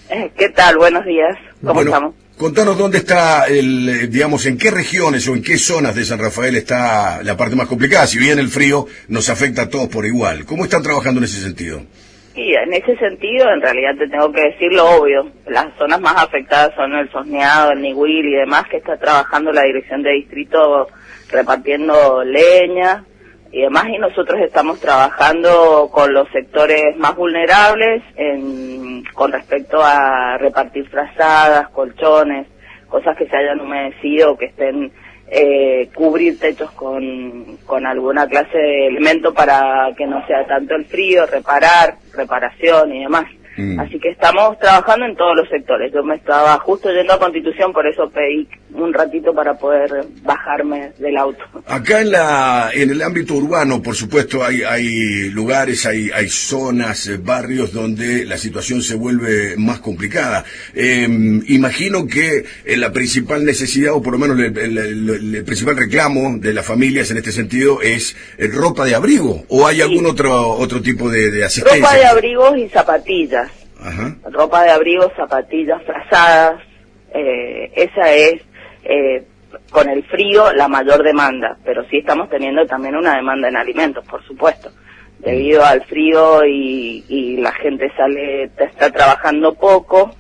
¿Qué tal? Buenos días. ¿Cómo estamos? Contanos dónde está digamos, en qué regiones o en qué zonas de San Rafael está la parte más complicada, si bien el frío nos afecta a todos por igual. ¿Cómo están trabajando en ese sentido? Y en ese sentido, en realidad te tengo que decir lo obvio. Las zonas más afectadas son el Sosneado, el Nihuil y demás, que está trabajando la dirección de distrito repartiendo leña y demás, y nosotros estamos trabajando con los sectores más vulnerables con respecto a repartir frazadas, colchones, cosas que se hayan humedecido o que estén cubrir techos con alguna clase de elemento para que no sea tanto el frío, reparación y demás. Así que estamos trabajando en todos los sectores. Yo me estaba justo yendo a Constitución, por eso pedí un ratito para poder bajarme del auto. Acá en el ámbito urbano, por supuesto, hay lugares, hay zonas, barrios donde la situación se vuelve más complicada. Imagino que la principal necesidad, o por lo menos el principal reclamo de las familias en este sentido es ropa de abrigo, ¿o hay algún otro tipo de asistencia? Ropa de abrigos y zapatillas. Ajá. Ropa de abrigo, zapatillas, frazadas, esa es con el frío la mayor demanda, pero sí estamos teniendo también una demanda en alimentos, por supuesto, debido al frío y la gente está trabajando poco,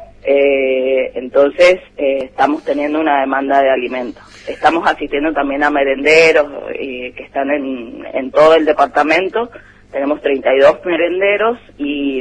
entonces estamos teniendo una demanda de alimentos. Estamos asistiendo también a merenderos que están en todo el departamento. Tenemos 32 merenderos y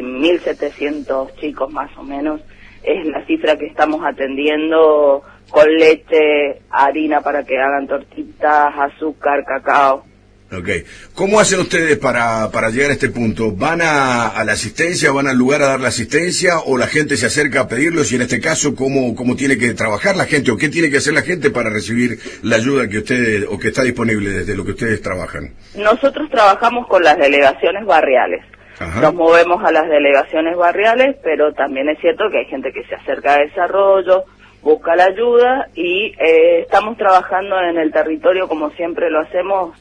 1.700 chicos más o menos. Es la cifra que estamos atendiendo con leche, harina para que hagan tortitas, azúcar, cacao. Okay. ¿Cómo hacen ustedes para llegar a este punto? ¿Van a la asistencia, van al lugar a dar la asistencia o la gente se acerca a pedirlos? Y en este caso, ¿cómo tiene que trabajar la gente o qué tiene que hacer la gente para recibir la ayuda que ustedes o que está disponible desde lo que ustedes trabajan? Nosotros trabajamos con las delegaciones barriales. Ajá. Nos movemos a las delegaciones barriales, pero también es cierto que hay gente que se acerca a desarrollo, busca la ayuda y estamos trabajando en el territorio como siempre lo hacemos.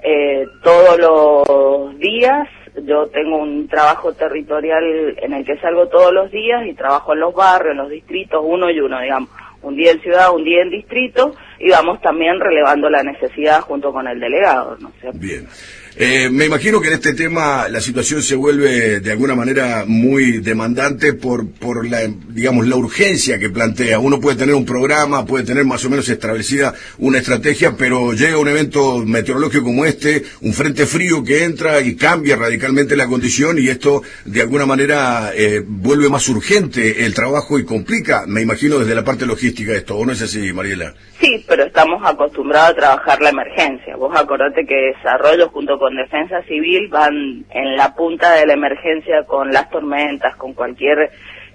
Todos los días. Yo tengo un trabajo territorial en el que salgo todos los días y trabajo en los barrios, en los distritos, uno y uno, digamos, un día en ciudad, un día en distrito, y vamos también relevando la necesidad junto con el delegado, ¿no sé? Bien. Me imagino que en este tema la situación se vuelve de alguna manera muy demandante por la, digamos, la urgencia que plantea. Uno puede tener un programa, puede tener más o menos establecida una estrategia, pero llega un evento meteorológico como este, un frente frío que entra y cambia radicalmente la condición y esto de alguna manera vuelve más urgente el trabajo y complica, me imagino, desde la parte logística esto, ¿o no es así, Mariela? Sí, pero estamos acostumbrados a trabajar la emergencia. Vos acordate que Desarrollo junto con Defensa Civil van en la punta de la emergencia con las tormentas, con cualquier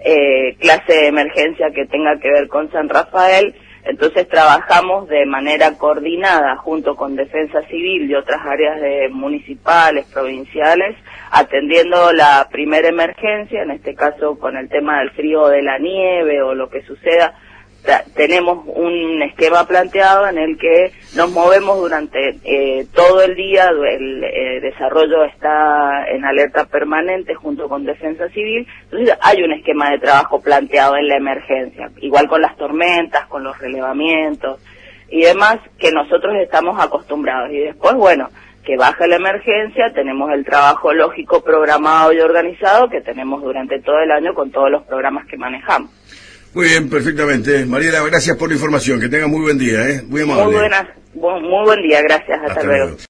clase de emergencia que tenga que ver con San Rafael. Entonces trabajamos de manera coordinada junto con Defensa Civil y otras áreas municipales, provinciales, atendiendo la primera emergencia, en este caso con el tema del frío o de la nieve o lo que suceda. Tenemos un esquema planteado en el que nos movemos durante todo el día. El desarrollo está en alerta permanente junto con Defensa Civil. Entonces hay un esquema de trabajo planteado en la emergencia, igual con las tormentas, con los relevamientos y demás, que nosotros estamos acostumbrados. Y después, bueno, que baja la emergencia, tenemos el trabajo lógico programado y organizado que tenemos durante todo el año con todos los programas que manejamos. Muy bien, perfectamente. Mariela, gracias por la información. Que tenga muy buen día, ¿eh? Muy amable. Muy buen día, gracias. Hasta luego.